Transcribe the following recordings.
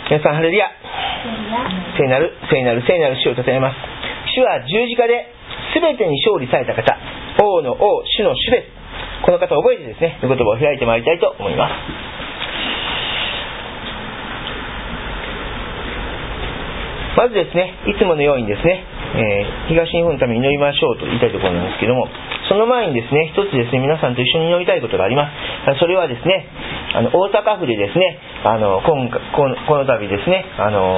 皆さんハレルヤ。聖なる聖なる聖なる主を称えます。主は十字架で全てに勝利された方、王の王、主の主です。この方を覚えてですね、御言葉を開いてまいりたいと思います。まずですね、いつものようにですね、東日本のために祈りましょうと言いたいところなんですけども、その前にですね、一つですね、皆さんと一緒に祈りたいことがあります。それはですね、大阪府でですね、この度ですね、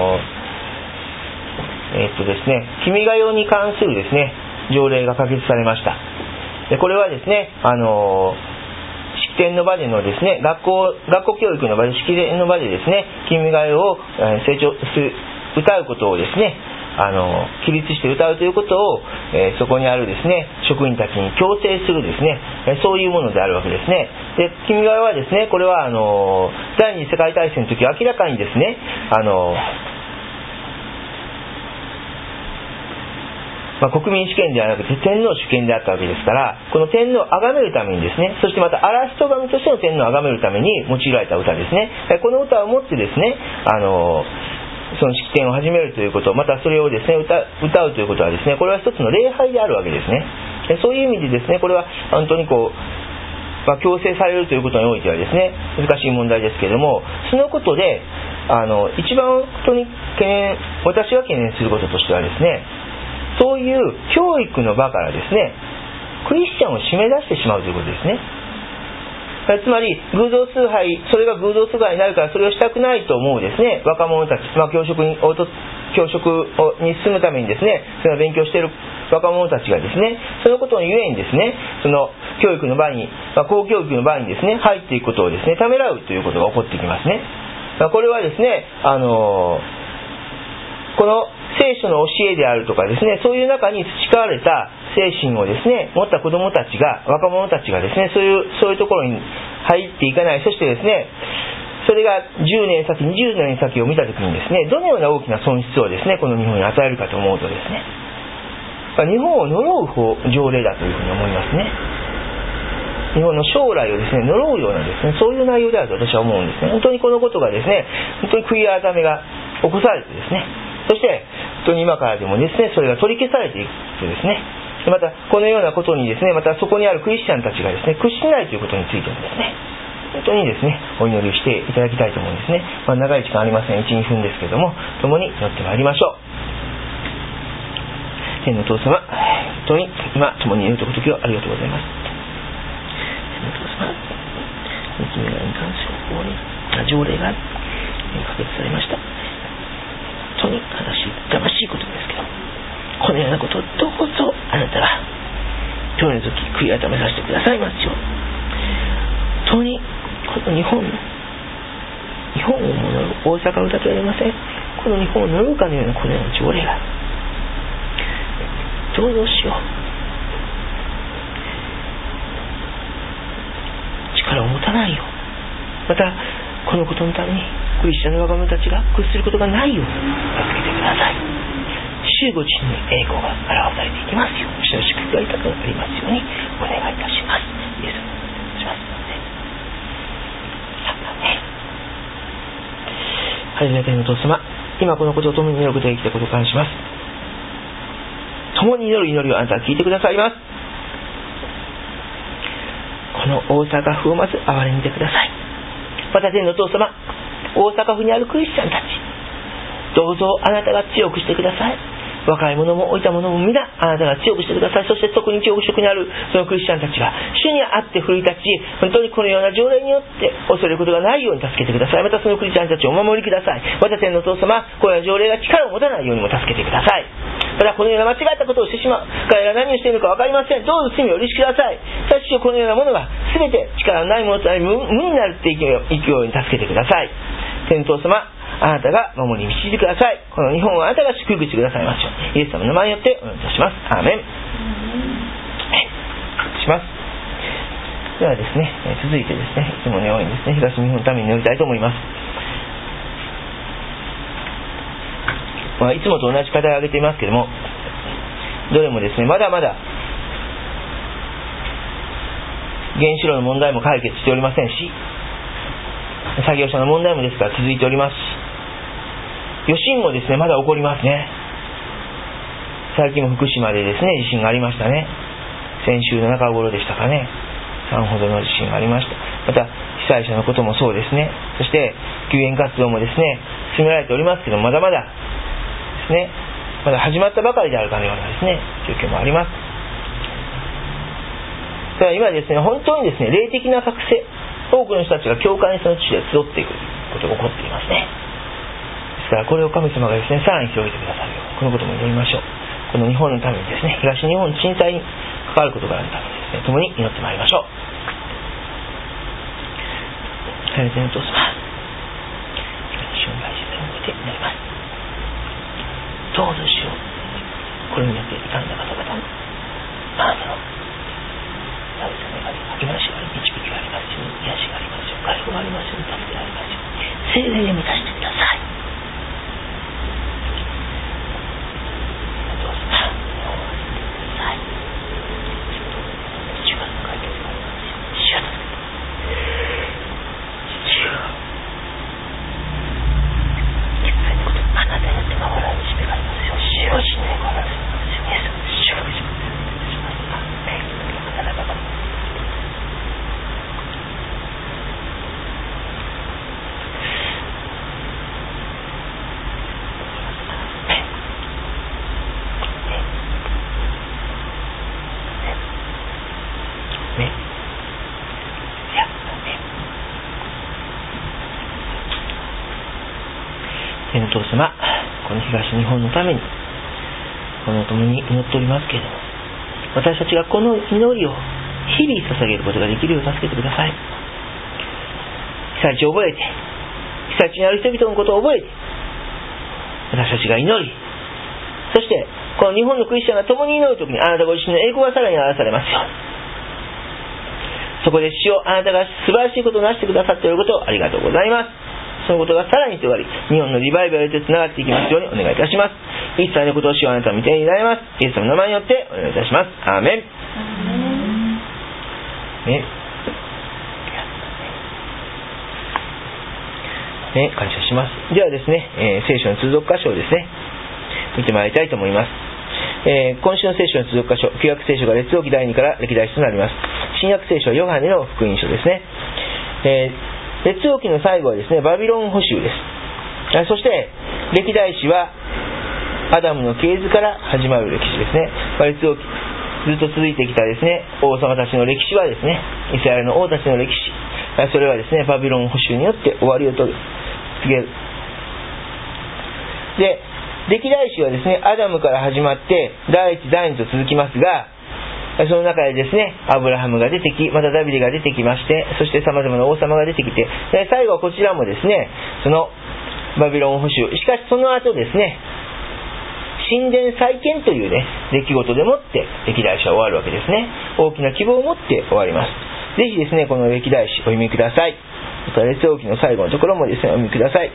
ですね、君が代に関するですね、条例が可決されました。でこれはですね、式典の場でのですね、学校教育の場で、式典の場でですね、君が代を歌うことをですね、起立して歌うということを、そこにあるですね、職員たちに強制するですね、そういうものであるわけですね。で、君が代はですね、これは第二次世界大戦の時明らかにですね、国民主権ではなくて天皇主権であったわけですから、この天皇を崇めるためにですね、そしてまた嵐と神としての天皇を崇めるために用いられた歌ですね。この歌をもってですね、その式典を始めるということ、またそれをですね、歌うということはですね、これは一つの礼拝であるわけですね。そういう意味でですね、これは本当に強制されるということにおいてはですね、難しい問題ですけれども、そのことで一番本当に私が懸念することとしてはですね、そういう教育の場からですね、クリスチャンを締め出してしまうということですね。つまり偶像崇拝、それが偶像崇拝になるからそれをしたくないと思うですね、若者たち、教職に進むためにですね、それを勉強している若者たちがですね、そのことのゆえにですね、その教育の場に、公教育の場にですね、入っていくことをですね、ためらうということが起こってきますね。これはですね、この聖書の教えであるとかですね、そういう中に培われた精神をですね、持った子供たちが、若者たちがですね、そういうところに入っていかない、そしてですね、それが10年先、20年先を見たときにですね、どのような大きな損失をですね、この日本に与えるかと思うとですね、日本を呪う条例だというふうに思いますね。日本の将来をですね、呪うようなですね、そういう内容であると私は思うんですね。本当にこのことがですね、本当に悔い改めが起こされてですね、そして本当に今からでもですね、それが取り消されていくとですね、またこのようなことにですね、またそこにあるクリスチャンたちがですね、屈しないということについてもですね、本当にですね、お祈りをしていただきたいと思うんですね。長い時間ありません、1、2分ですけれども、共に祈ってまいりましょう。天のお父様、本当に今共に祈る時をありがとうございます。天のお父様、君がに関する法に条例が可決されました。本当に悲しいことですけど、このようなことをどうぞあなたが今日の時悔い改めさせてくださいますよう。本当にこの日本を呪う、大阪歌とは言いません、この日本を呪うかのようなこのような条例がどうしよう、力を持たないよう、またこのことのためにクリスチャンの若者たちが屈することがないように助けてください。主ご自身の栄光が表されていきますよう、主の祝福が豊かになりますようにお願いいたします。イエス様のお願いしますので、ハレルヤ。天のお父様、今このことを共に祈ることができたことを感謝します。共に祈る祈りをあなたは聞いてくださいます。この大阪府をまず憐れんでください。また天のお父様、大阪府にあるクリスチャンたち、どうぞあなたが強くしてください。若い者も老いた者も皆あなたが強くしてください。そして特に教職にあるそのクリスチャンたちが主にあって奮い立ち、本当にこのような条例によって恐れることがないように助けてください。またそのクリスチャンたちをお守りください。また天のお父様、このような条例が力を持たないようにも助けてください。またこのような間違ったことをしてしまう彼らが何をしているのか分かりません。どうぞ罪をお許しください。しかしこのようなものが全て力のないものとなり無になっていくように助けてください。天のお父様、あなたが守り導いてください。この日本をあなたが祝福してくださいましょう。イエス様の名前によってお願いいたします。アーメン。します。ではですね、続いてですね、いつものようにですね、東日本のために祈りたいと思います。いつもと同じ課題を挙げていますけれども、どれもですね、まだまだ原子炉の問題も解決しておりませんし、作業者の問題もですから続いておりますし、 余震もですねまだ起こりますね。最近も福島でですね地震がありましたね。先週の中頃でしたかね、3ほどの地震がありました。また被災者のこともそうですね。そして救援活動もですね進められておりますけど、まだまだですね、まだ始まったばかりであるかのようなですね状況もあります。だから今ですね、本当にですね霊的な覚醒、多くの人たちが教会にその地で集っていくことが起こっていますね。ですからこれを神様がですねさらに広げてくださるように、このことも祈りましょう。この日本のためにですね、東日本震災に関わることがあるためにですね、共に祈ってまいりましょう。天のお父様、東日本大震災において祈ります。どうぞしよう、これによって傷んだ方々のあなたの神様が励ましがあり、導きがありますように、癒しがありますように、解放がありますように、助けがありますように、聖霊で満たしてください。どうぞ日本を愛してください。主がの解決がありますように、主が現在のこと、あなたによって守られるしめがありますように、主を信頼がありますように、主が主をします。あなたが天のお父様、この東日本のためにこの共に祈っておりますけれども、私たちがこの祈りを日々捧げることができるよう助けてください。被災地を覚えて、被災地にある人々のことを覚えて、私たちが祈り、そしてこの日本のクリスチャンが共に祈るときに、あなたご自身の栄光がさらに表されますよ。そこで主よ、あなたが素晴らしいことをなしてくださっていることをありがとうございます。そのことがさらに広がり、日本のリバイバルでつながっていきますようにお願いいたします。一切のことを主よ、あなたの御手に委ねます。イエス様の名前によってお願いいたします。アーメン。感謝します。ではですね、聖書の通読箇所をですね見てまいりたいと思います。今週の聖書の通読箇所、旧約聖書が列王記第2から歴代史となります。新約聖書はヨハネの福音書ですね。列王記の最後はですねバビロン捕囚です。そして歴代史はアダムの系図から始まる歴史ですね。列王記ずっと続いてきたですね王様たちの歴史はですね、イスラエルの王たちの歴史、それはですねバビロン捕囚によって終わりを告げる。で歴代史はですねアダムから始まって第1第2と続きますが、その中でですねアブラハムが出てき、またダビデが出てきまして、そして様々な王様が出てきて、最後はこちらもですねそのバビロン捕囚、しかしその後ですね神殿再建というね出来事でもって歴代史は終わるわけですね。大きな希望を持って終わります。ぜひですねこの歴代史お読みください。また列王記の最後のところもですねお読みください。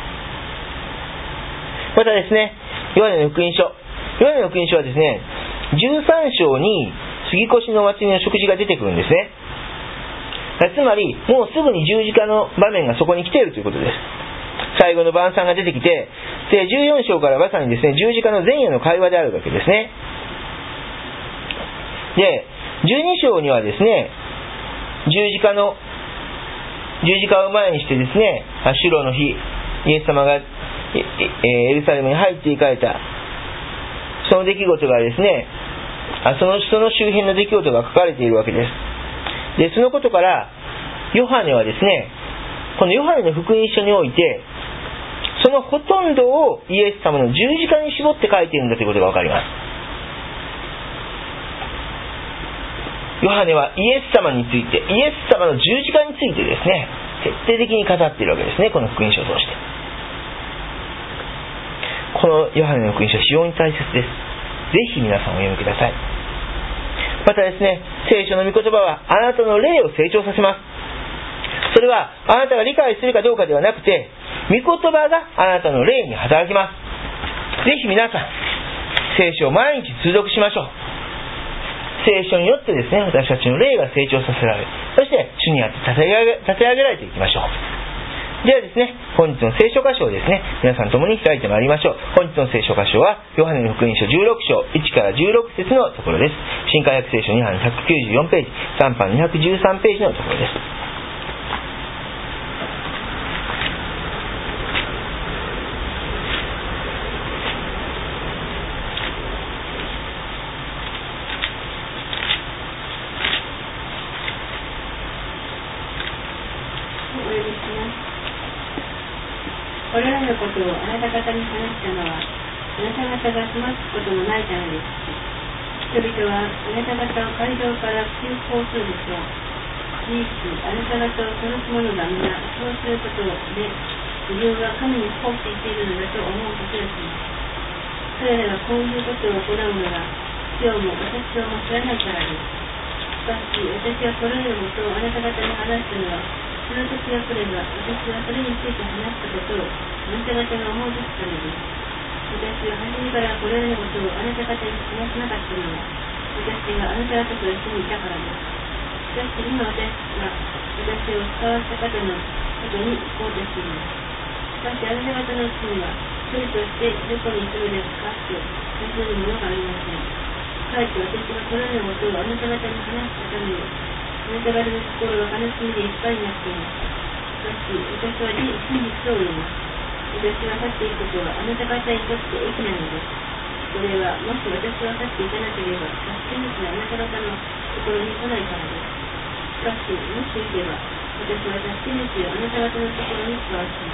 またですねヨハネの福音書はですね13章に杉越の祭りの食事が出てくるんですね。つまりもうすぐに十字架の場面がそこに来ているということです。最後の晩餐が出てきて、で14章からまさにですね十字架の前夜の会話であるわけですね。で12章にはですね十字架を前にしてですね主労の日、イエス様がエルサレムに入っていかれたその出来事がですねその周辺の出来事が書かれているわけです。でそのことからヨハネはですねこのヨハネの福音書においてそのほとんどをイエス様の十字架に絞って書いているんだということが分かります。ヨハネはイエス様について、イエス様の十字架についてですね徹底的に語っているわけですね、この福音書を通して。このヨハネの福音書は非常に大切です。ぜひ皆さんお読みください。またですね聖書の御言葉はあなたの霊を成長させます。それはあなたが理解するかどうかではなくて、御言葉があなたの霊に働きます。ぜひ皆さん聖書を毎日通読しましょう。聖書によってですね私たちの霊が成長させられ、そして主にあって立て上げられていきましょう。 ではですね、本日の聖書箇所をですね、皆さん共に開いてまいりましょう。本日の聖書箇所はヨハネの福音書16章1から16節のところです。新海訳聖書2版194ページ、3版213ページのところです。 これらのことをあなた方に話したのは、あなた方が済ますことのないためです。人々はあなた方を街道から急行するでしょう。事実、あなた方を殺す者が皆そうすることで、自分は神に奉仕しているのだと思うことです。彼らがこういうことを行うのは、今日も私をも知らないからです。しかし、私はこれらのことをあなた方に話したのは、その時が来れば、私はそれについて話したことをあなた方が思い出すためです。私は初めからこれらのことをあなた方に話さなかったのは、私があなた方と一緒にいたからです。しかし今私を使わせた方のことに行こうとしています。しかしあなた方のうちには、一人としてどこに住むですかと尋ねるものがありません。かえって私がこれらのことをあなた方に話したために、あなた方の心が悲しみでいっぱいになっています。しかし、私は真実を言います。私が去っていくことはあなた方にとって益なのです。それは、もし私が去っていかなければ、真実なあなた方のところに来ないからです。しかし、もし行けば、私は真実をあなた方のところに使わします。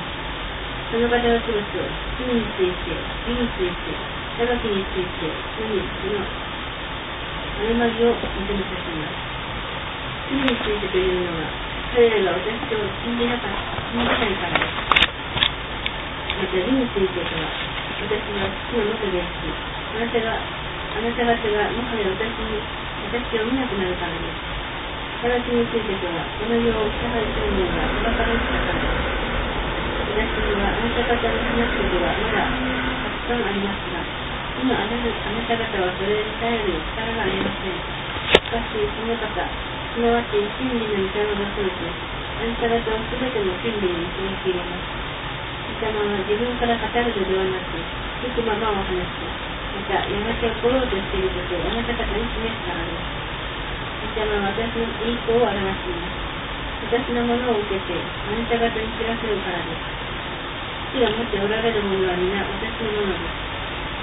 その方の仕事、罪について、義について、裁きについて、その誤りを認めさせます。罪についてというのは、彼らが私を信じないからです。また、義についてとは、私は父の元ですし、あなた方がもはや私を見なくなるからです。裁きについてとは、この世を支配する者が裁かれるからです。私にはあなた方の話すことがまだたくさんありますが、今あなた方はそれに耐える力がありません。しかし、その方、すなわち真理の御霊が来ると、あなた方をすべての真理に導き入れます。御霊は自分から語るのではなく、聞くままを話し、またやがて起ころうとしていることをあなた方に示すからです。御霊は私のいい子を表します。私のものを受けてあなた方に知らせるからです。父が持っておられるものは皆私のものです。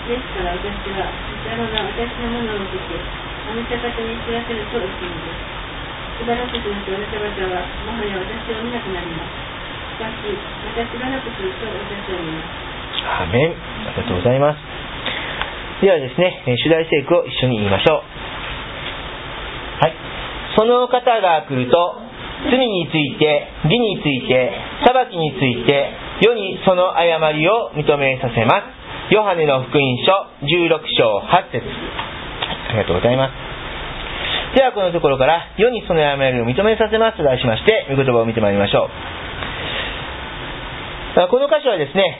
ですから私は、御霊が私のものを受けてあなた方に知らせると言っているのです。しばらくするとあなた方はもはや私を見なくなります。しかし、またしばらくすると私を見ます。 アーメン。ありがとうございます。ではですね、主題聖句を一緒に言いましょう。はい。その方が来ると、罪について、義について、裁きについて、世にその誤りを認めさせます。ヨハネの福音書16章8節。ありがとうございます。ではこのところから世にその誤りを認めさせますと題しまして御言葉を見てまいりましょう。この箇所はですね、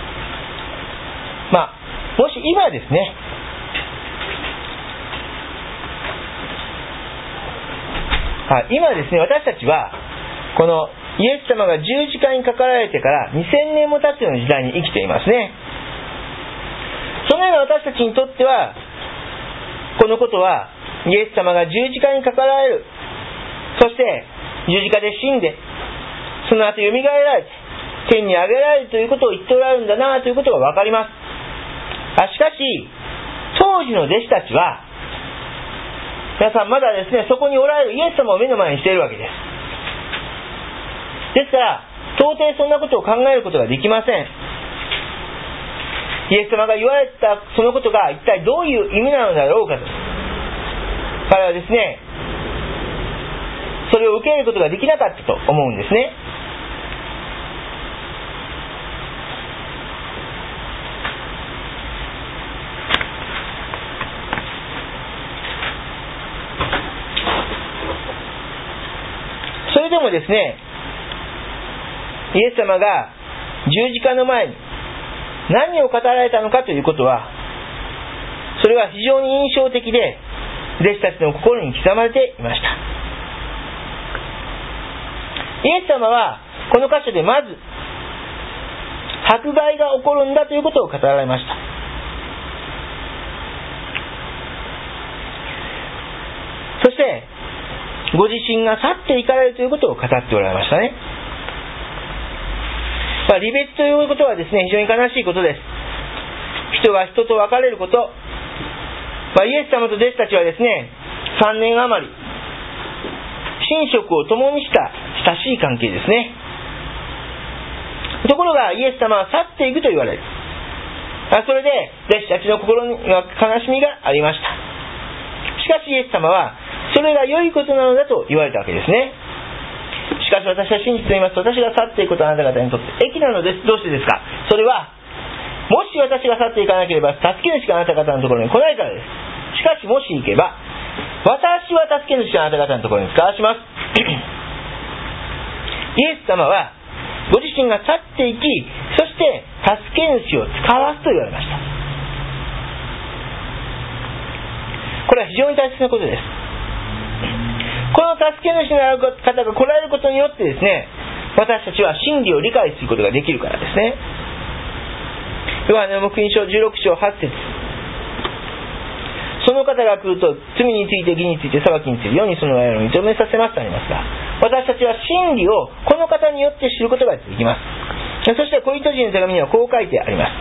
もし今ですね、今ですね、私たちはこのイエス様が十字架にかかられてから2000年も経つような時代に生きていますね。そのような私たちにとっては、このことはイエス様が十字架にかかられる、そして十字架で死んで、その後よみがえられて天に上げられるということを言っておられるんだなということが分かります。しかし当時の弟子たちは、皆さんまだですね、そこにおられるイエス様を目の前にしているわけです。ですから到底そんなことを考えることができません。イエス様が言われたそのことが一体どういう意味なのだろうかと、彼はですね、それを受け入れることができなかったと思うんですね。それでもですね、イエス様が十字架の前に何を語られたのかということは、それは非常に印象的で弟子たちの心に刻まれていました。イエス様はこの箇所でまず迫害が起こるんだということを語られました。そしてご自身が去っていかれるということを語っておられましたね。離別ということはですね、非常に悲しいことです。人が人と別れること、イエス様と弟子たちはですね、3年余り寝食を共にした親しい関係ですね。ところがイエス様は去っていくと言われる。それで弟子たちの心には悲しみがありました。しかしイエス様はそれが良いことなのだと言われたわけですね。しかし私は真実と言いますと、私が去っていくことはあなた方にとって益なのです。どうしてですか。それはもし私が去っていかなければ助け主があなた方のところに来ないからです。しかしもし行けば私は助け主があなた方のところに使わします。イエス様はご自身が去っていき、そして助け主を使わすと言われました。これは非常に大切なことです。この助け主のある方が来られることによってですね、私たちは真理を理解することができるからですね。ヨハネの福音書16章8節、その方が来ると罪について義について裁きについて世にその愛を認めさせますとありますが、私たちは真理をこの方によって知ることができます。そしてコリント人の手紙にはこう書いてあります。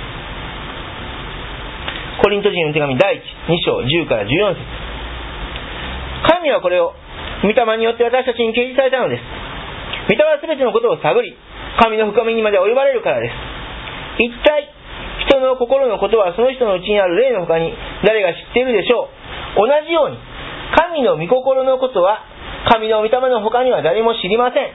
コリント人の手紙第2章10から14節、神はこれを御霊によって私たちに掲示されたのです。御霊はすべてのことを探り、神の深みにまで及ばれるからです。一体人の心のことはその人のうちにある霊の他に誰が知っているでしょう。同じように神の御心のことは神の御霊の他には誰も知りません。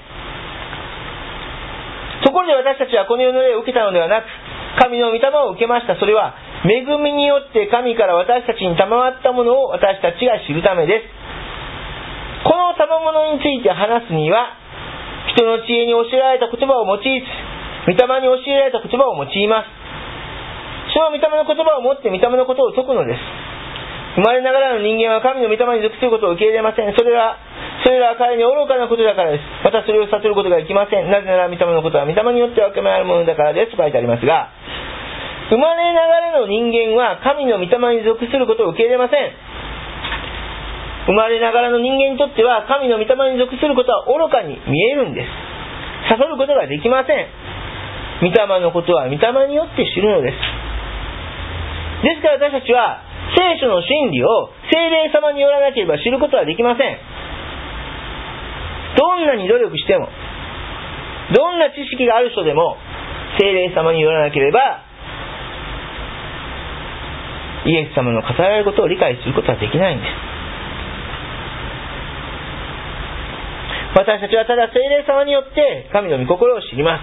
ところで私たちはこの世の霊を受けたのではなく、神の御霊を受けました。それは恵みによって神から私たちに賜ったものを私たちが知るためです。この賜物について話すには、人の知恵に教えられた言葉を用いつ、御霊に教えられた言葉を用います。その御霊の言葉を持って御霊のことを説くのです。生まれながらの人間は神の御霊に属することを受け入れません。それらは彼に愚かなことだからです。またそれを悟ることができません。なぜなら御霊のことは御霊によって分け目あるものだからですと書いてありますが、生まれながらの人間は神の御霊に属することを受け入れません。生まれながらの人間にとっては神の御霊に属することは愚かに見えるんです。悟ることができません。御霊のことは御霊によって知るのです。ですから私たちは聖書の真理を聖霊様によらなければ知ることはできません。どんなに努力しても、どんな知識がある人でも聖霊様によらなければイエス様の語られることを理解することはできないんです。私たちはただ聖霊様によって神の御心を知ります。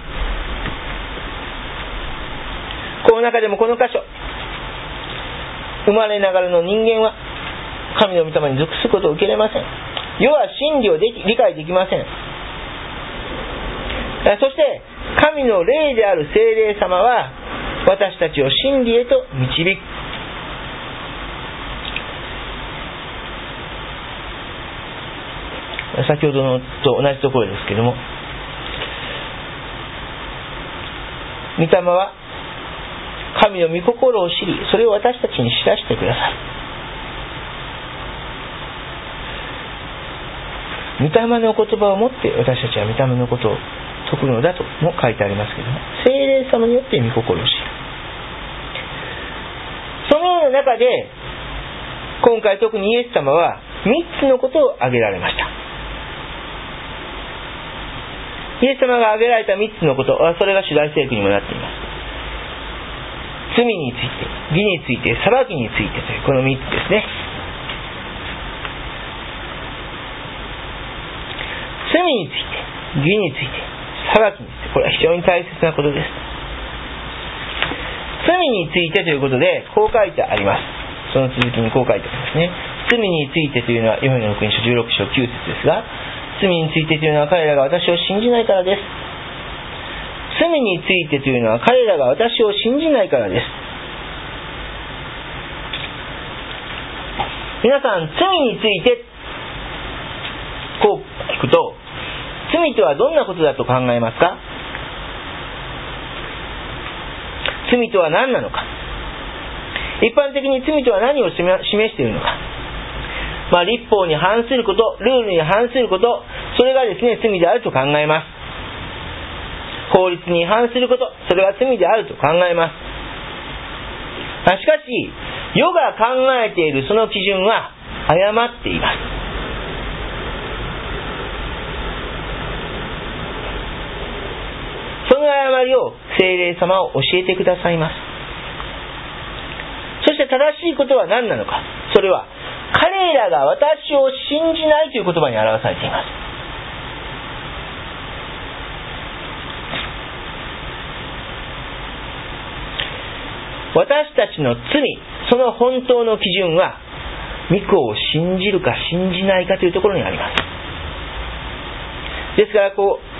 この中でもこの箇所、生まれながらの人間は神の御霊に属することを受け入れません。世は真理を理解できません。そして神の霊である聖霊様は私たちを真理へと導く。先ほどのと同じところですけれども、御霊は神の御心を知り、それを私たちに知らせてください。御霊の言葉をもって私たちは御霊のことを説くのだとも書いてありますけれども、聖霊様によって御心を知る。そのような中で今回特にイエス様は3つのことを挙げられました。イエス様が挙げられた3つのことは、それが主題聖句にもなっています。罪について、義について、裁きについてというこの3つですね。罪について、義について、裁きについて、これは非常に大切なことです。罪についてということでこう書いてあります。その続きにこう書いてありますね。罪についてというのはヨハネの福音書16章9節ですが、罪についてというのは彼らが私を信じないからです。罪についてというのは彼らが私を信じないからです。皆さん、罪についてこう聞くと、 罪とはどんなことだと考えますか？罪とは何なのか。一般的に罪とは何を示しているのか。律法に反すること、ルールに反すること、それがですね、罪であると考えます。法律に反すること、それが罪であると考えます。しかし、世が考えているその基準は誤っています。その誤りを聖霊様は教えてくださいます。そして正しいことは何なのか。それは彼らが私を信じないという言葉に表されています。私たちの罪、その本当の基準は御子を信じるか信じないかというところにあります。ですから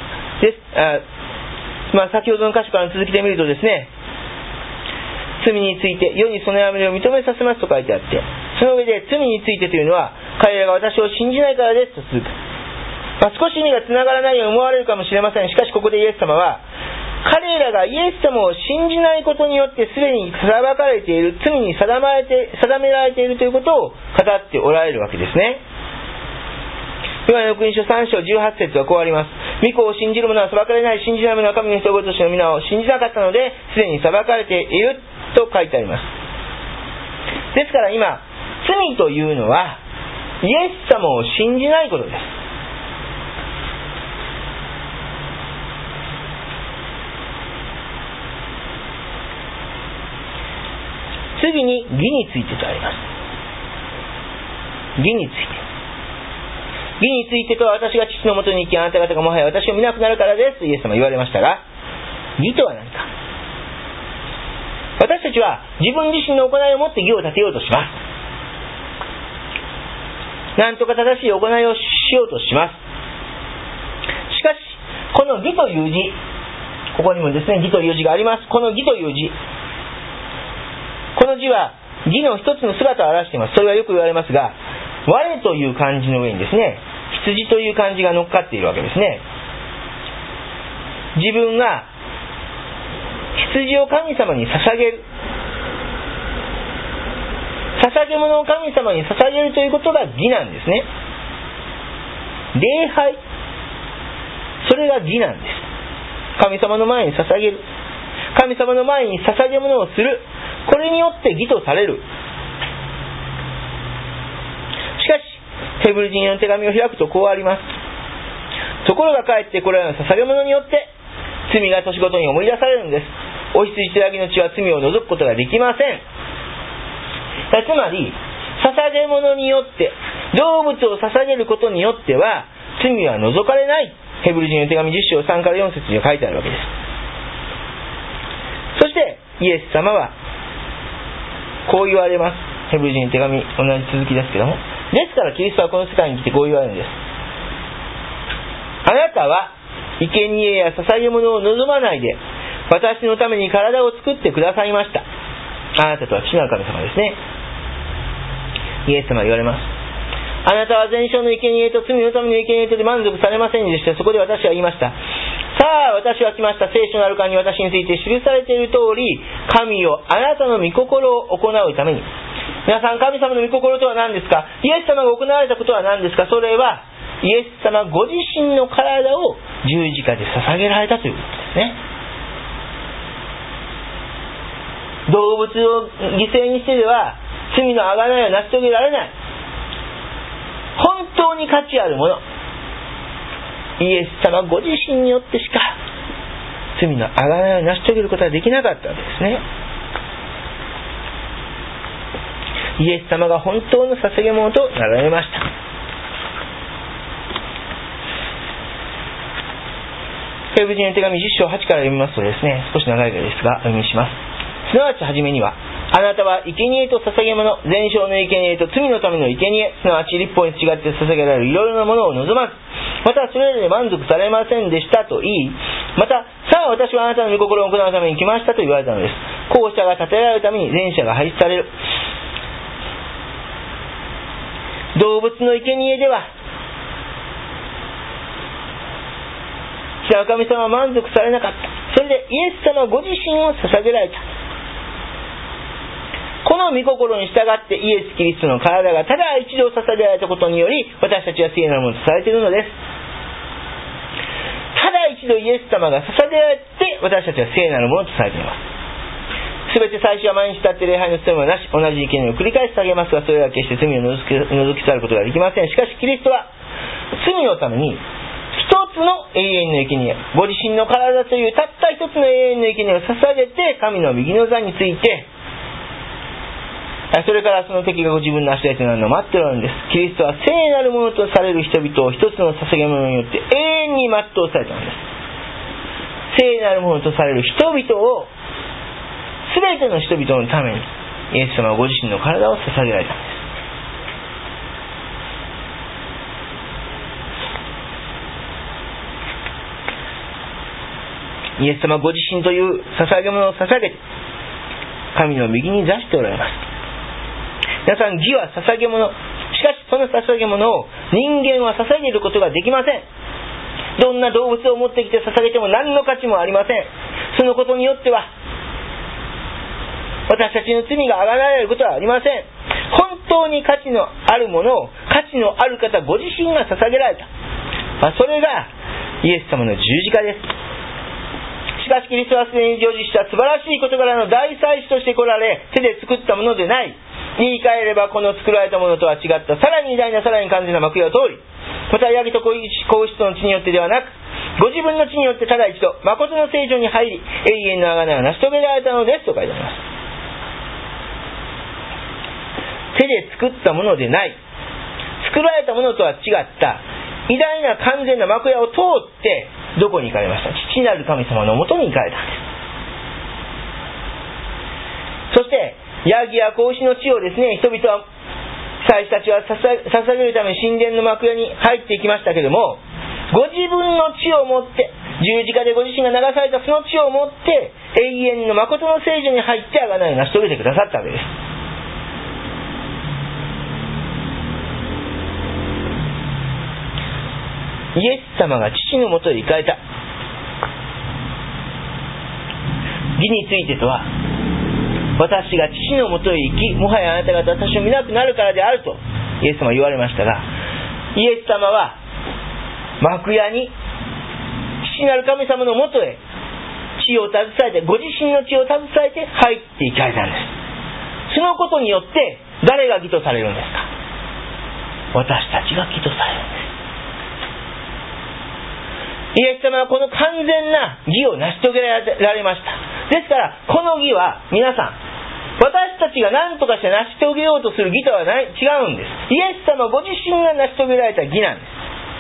先ほどの箇所から続きで見るとですね、罪について世にその誤りを認めさせますと書いてあって、その上で罪についてというのは彼らが私を信じないからですと続く。少し意味がつながらないように思われるかもしれません。しかしここでイエス様は彼らがイエス様を信じないことによってすでに裁かれている、罪に定められているということを語っておられるわけですね。ヨハネの福音書3章18節はこうあります。御子を信じる者は裁かれない、信じない者は神の一言としての皆を信じなかったのですでに裁かれていると書いてあります。ですから今、罪というのはイエス様を信じないことです。次に義についてとあります。義について。義についてとは、私が父のもとに行き、あなた方がもはや私を見なくなるからですとイエス様は言われましたが、義とは何か。私たちは自分自身の行いをもって義を立てようとします。なんとか正しい行いをしようとします。しかし、この義という字、ここにもですね、義という字があります。この義という字、この字は義の一つの姿を表しています。それはよく言われますが、我という漢字の上にですね、羊という漢字が乗っかっているわけですね。自分が羊を神様に捧げる、捧げ物を神様に捧げるということが義なんですね。礼拝、それが義なんです。神様の前に捧げる、神様の前に捧げ物をする、これによって義とされる。しかしヘブル人への手紙を開くとこうあります。ところがかえってこれらの捧げ物によって罪が年ごとに思い出されるんです。お羊とヤギの血は罪を除くことができません。つまり捧げ物によって、動物を捧げることによっては罪は除かれない。ヘブル人への手紙10章3から4節に書いてあるわけです。そしてイエス様はこう言われます。ヘブル人の手紙、同じ続きですけども、ですからキリストはこの世界に来てこう言われるんです。あなたは生贄や捧げ物を望まないで私のために体を作ってくださいました。あなたとは父なる神様ですね。イエス様は言われます。あなたは全焼の生贄と罪のための生贄とで満足されませんでした。そこで私は言いました。さあ私は来ました。聖書のある間に私について記されている通り、神よあなたの御心を行うために。皆さん、神様の御心とは何ですか？イエス様が行われたことは何ですか？それはイエス様ご自身の体を十字架で捧げられたということですね。動物を犠牲にしてでは罪の贖いを成し遂げられない。本当に価値あるもの、イエス様ご自身によってしか罪の贖いを成し遂げることができなかったわけですね。イエス様が本当の捧げ物となられました。ヘブル人への手紙10章8から読みますとですね、少し長いですがお読みします。すなわちはじめには、あなたは生贄と捧げ物、全焼の生贄と罪のための生贄、すなわち律法に違って捧げられるいろいろなものを望まず、またそれらで満足されませんでしたと言い、またさあ私はあなたの御心を行うために来ましたと言われたのです。後者が立てられるために前者が廃止される。動物の生贄では父なる神様は満足されなかった。それでイエス様ご自身を捧げられた。この御心に従ってイエス・キリストの体がただ一度捧げられたことにより、私たちは聖なるものとされているのです。ただ一度イエス様が捧げられて、私たちは聖なるものとされています。すべて祭司は毎日立って礼拝の務めはなし、同じ生贄を繰り返し捧げますが、それは決して罪を除き去ることができません。しかしキリストは罪のために一つの永遠の生贄、ご自身の体というたった一つの永遠の生贄を捧げて、神の右の座について、それからその敵がご自分の足台となるのを待っておられるんです。キリストは聖なるものとされる人々を一つの捧げ物によって永遠に全うされたのです。聖なるものとされる人々を、すべての人々のためにイエス様はご自身の体を捧げられたのです。イエス様ご自身という捧げ物を捧げて、神の右に座しておられます。皆さん、義は捧げ物。しかしその捧げ物を人間は捧げることができません。どんな動物を持ってきて捧げても何の価値もありません。そのことによっては私たちの罪があがられることはありません。本当に価値のあるものを価値のある方ご自身が捧げられた。それがイエス様の十字架です。しかしキリストはすでに成就した素晴らしい事柄の大祭司として来られ、手で作ったものでない。言い換えればこの作られたものとは違ったさらに偉大なさらに完全な幕屋を通り、またヤギと子羊の血によってではなく、ご自分の血によってただ一度誠の聖所に入り、永遠の贖いを成し遂げられたのですと書いてあります。手で作ったものでない、作られたものとは違った偉大な完全な幕屋を通ってどこに行かれました？父なる神様のもとに行かれたんです。そしてヤギや子牛の血をですね、人々は、祭司たちは捧げるために神殿の幕屋に入っていきましたけれども、ご自分の血をもって、十字架でご自身が流されたその血をもって永遠の誠の聖所に入って贖いを成し遂げてくださったわけです。イエス様が父のもとへ行かれた。義についてとは、私が父のもとへ行き、もはやあなた方は私を見なくなるからであるとイエス様は言われましたが、イエス様は幕屋に父なる神様のもとへ血を携えて、ご自身の血を携えて入っていかれたんです。そのことによって誰が義とされるんですか？私たちが義とされるんです。イエス様はこの完全な義を成し遂げられました。ですからこの義は皆さん、私たちが何とかして成し遂げようとする義とは違うんです。イエス様ご自身が成し遂げられた義なんです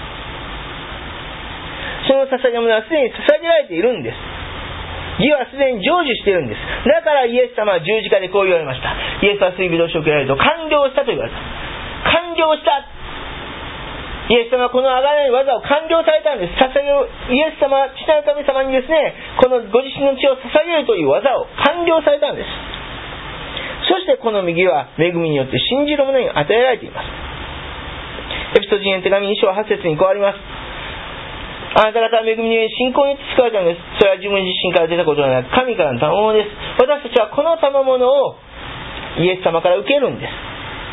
。その捧げ物はすでに捧げられているんです。義はすでに成就しているんです。だからイエス様は十字架でこう言われました。イエスは水火として受けられると完了したと言われた。完了した。イエス様はこの贖いの技を完了されたんです。イエス様は父なる神様にですね、このご自身の血を捧げるという技を完了されたんです。そしてこの右は恵みによって信じる者に与えられています。エペソ人への手紙2章8節にこうあります。あなた方は恵みにより信仰によって救われたのです。それは自分自身から出たことではなく、神からの賜物です。私たちはこの賜物をイエス様から受けるんです。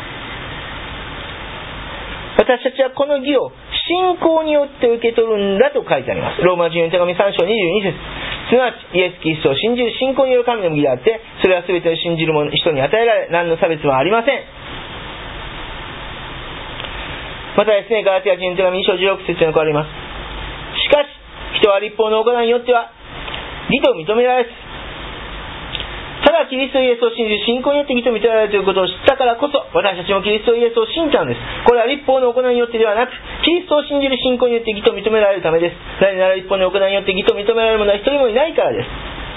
私たちはこの義を信仰によって受け取るんだと書いてあります。ローマ人への手紙3章22節、すなわちイエス・キリストを信じる信仰による神の義であって、それは全てを信じる人に与えられ、何の差別もありません。またですね、ガラティア人への手紙2章16節にこうあります。しかし人は立法の行いによっては義と認められず、ただキリストイエスを信じる信仰によって義と認められるということを知ったからこそ、私たちもキリストイエスを信じたのです。これは立法の行いによってではなく、キリストを信じる信仰によって義と認められるためです。なぜなら立法の行いによって義と認められる者は一人もいないからです。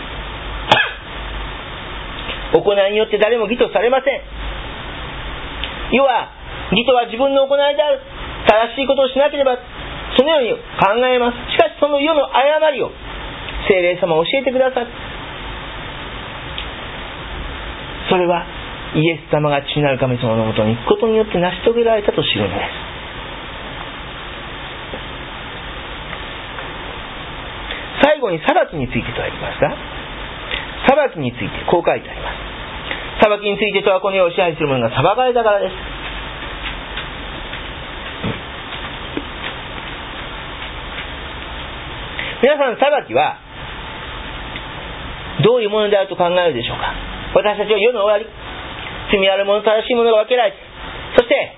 行いによって誰も義とされません。要は義とは自分の行いである。正しいことをしなければそのように考えます。しかしその世の誤りを聖霊様は教えてくださる。それはイエス様が父なる神様のもとに行くことによって成し遂げられたと知るのです。 後に裁きについてとありますが、裁きについてこう書いてあります。裁きについてとは、この世を支配する者が裁かれたからです。皆さん、裁きはどういうものであると考えるでしょうか。私たちは世の終わり、罪ある者、正しい者が分けられて、そして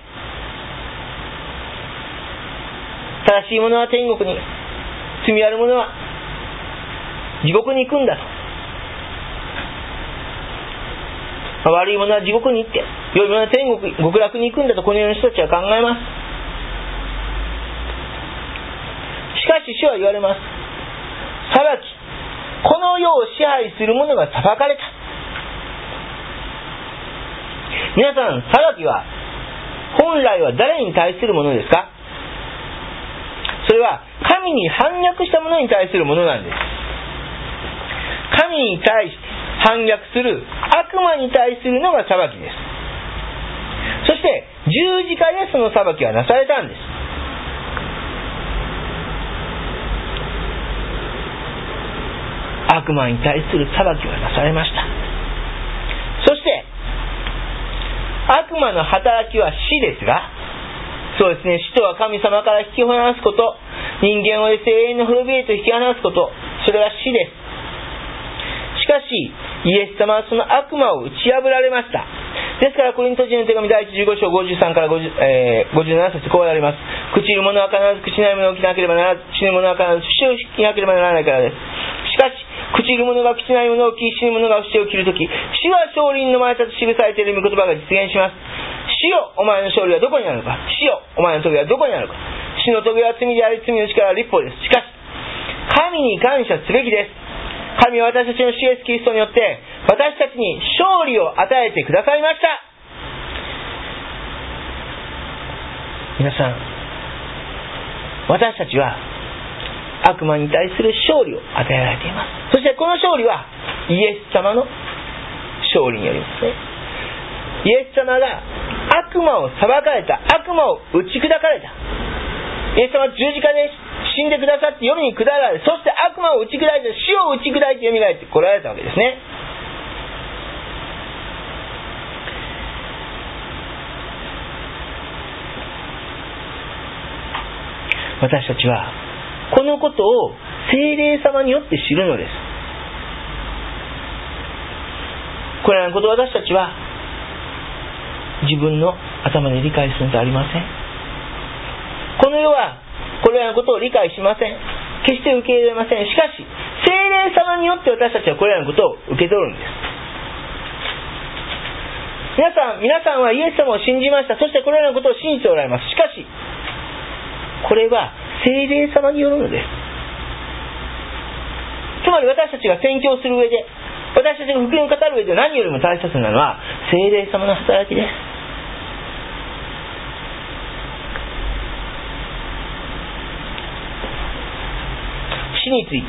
正しい者は天国に、罪ある者は地獄に行くんだと、悪い者は地獄に行って、良い者は天国、極楽に行くんだと、この世の人たちは考えます。しかし主は言われます。裁き、この世を支配する者が裁かれた。皆さん、裁きは本来は誰に対するものですか。それは神に反逆した者に対するものなんです。神に対して反逆する悪魔に対するのが裁きです。そして十字架でその裁きはなされたんです。悪魔に対する裁きはなされました。そして悪魔の働きは死ですが、そうですね、死とは神様から引き離すこと、人間を永遠の滅びへと引き離すこと、それは死です。しかしイエス様はその悪魔を打ち破られました。ですからコリント人の手紙第15章53から57節こうあります。朽ちる者は必ず朽ちない者を着なければならず、死ぬ者は必ず死を着なければならないからです。しかし朽ちる者が朽ちない者を着、死ぬ者が死を着るとき、死は勝利の前だと記されている御言葉が実現します。死よ、お前の勝利はどこにあるのか。死よ、お前の棘はどこにあるのか。死の棘は罪であり、罪の力は律法です。しかし神に感謝すべきです。神は私たちの主イエスキリストによって私たちに勝利を与えてくださいました。皆さん、私たちは悪魔に対する勝利を与えられています。そしてこの勝利はイエス様の勝利によりますね。イエス様が悪魔を裁かれた、悪魔を打ち砕かれた。イエス様は十字架で死んでくださって夜に下られ、そして悪魔を打ち砕いて、死を打ち砕いて蘇って来られたわけですね。私たちはこのことを聖霊様によって知るのです。これらのことを私たちは自分の頭で理解するのではありません。この世はこれらのことを理解しません。決して受け入れません。しかし聖霊様によって私たちはこれらのことを受け取るんです。皆さんはイエス様を信じました。そしてこれらのことを信じておられます。しかしこれは聖霊様によるのです。つまり私たちが宣教する上で、私たちが福音を語る上で何よりも大切なのは聖霊様の働きです。死について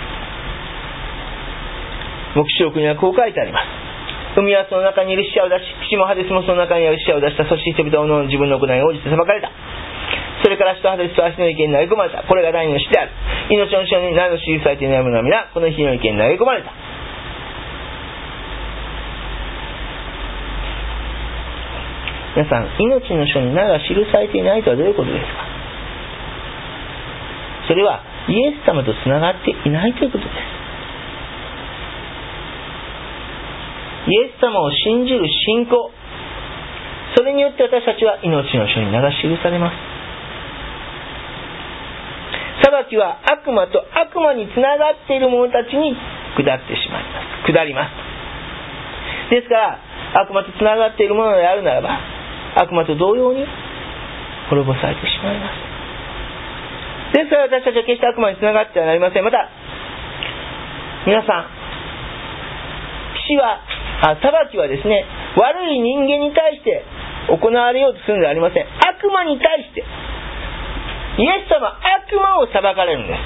黙示録にはこう書いてあります。海はその中にいる死者を出し、岸もハデスもその中にある死者を出した。そして人々は自分の行いに応じて裁かれた。それから死とハデスと足の池に投げ込まれた。これが第二の死である。命の書に何の記されていないものは皆この火の池に投げ込まれた。皆さん、命の書に何が記されていないとはどういうことですか。それはイエス様とつながっていないということです。イエス様を信じる信仰、それによって私たちは命の書に名が記されます。裁きは悪魔と悪魔につながっている者たちに下ってしまいます。下ります。ですから悪魔とつながっている者であるならば、悪魔と同様に滅ぼされてしまいます。ですから私たちは決して悪魔につながってはなりません。また皆さん、裁きはですね、悪い人間に対して行われようとするのではありません。悪魔に対して、イエス様は悪魔を裁かれるんです。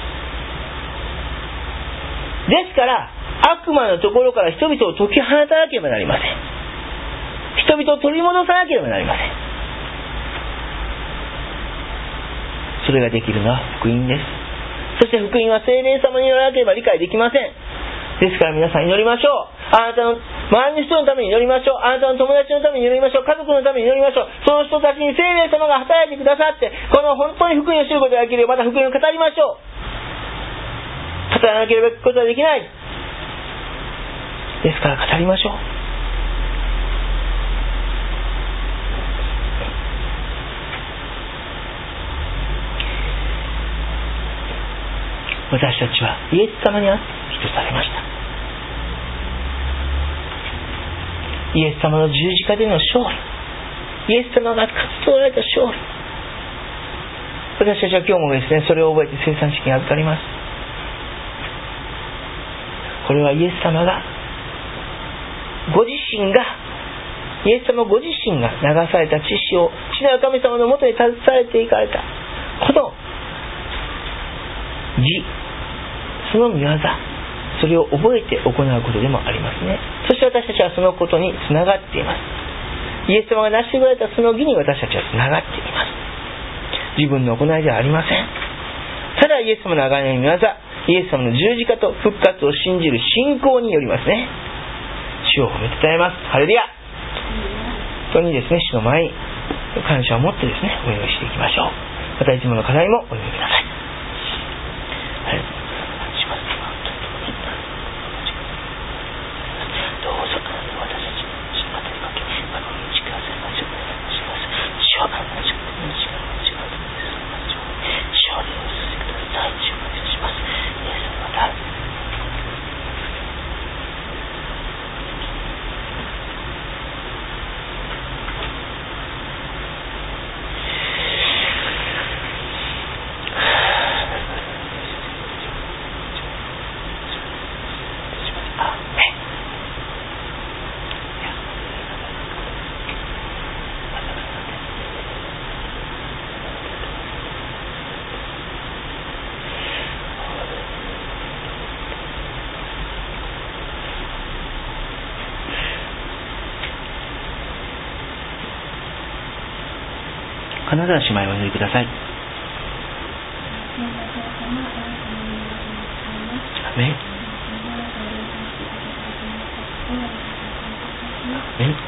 ですから悪魔のところから人々を解き放たなければなりません。人々を取り戻さなければなりません。それができるのは福音です。 そして福音は聖霊様によらなければ理解できません。ですから皆さん祈りましょう。あなたの周りの人のために祈りましょう。あなたの友達のために祈りましょう。家族のために祈りましょう。その人たちに聖霊様が働いてくださって、この本当に福音を知ることができるよう、また福音を語りましょう。語らなければ聞くことはできない。ですから語りましょう。私たちはイエス様にあって生かされました。イエス様の十字架での勝利、イエス様が勝ち取られた勝利、私たちは今日もですね、それを覚えて生産式に預かります。これはイエス様がご自身が、イエス様ご自身が流された血潮、父なる神様のもとに携えていかれたこの義、その御業、それを覚えて行うことでもありますね。そして私たちはそのことにつながっています。イエス様が成してくれたその義に私たちはつながっています。自分の行いではありません。ただイエス様の贖いの御業、イエス様の十字架と復活を信じる信仰によりますね。主を褒めたたえます。ハレルヤ。本当にですね、主の前に感謝を持ってですね、お祈りしていきましょう。またいつもの課題もお祈りください。金沢姉妹をお祈りください。アメン。アメン。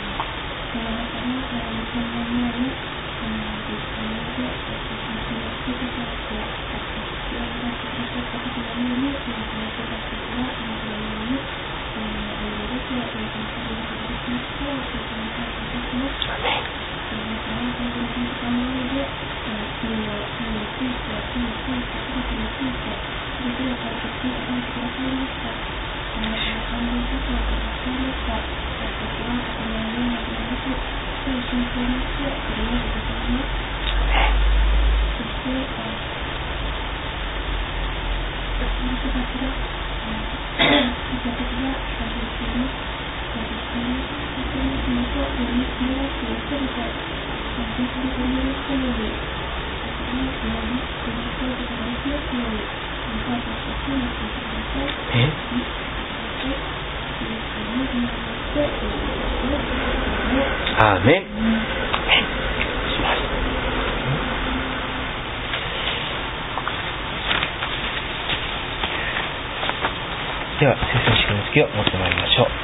アーメン。では、聖書式の次を持ってまいりましょう。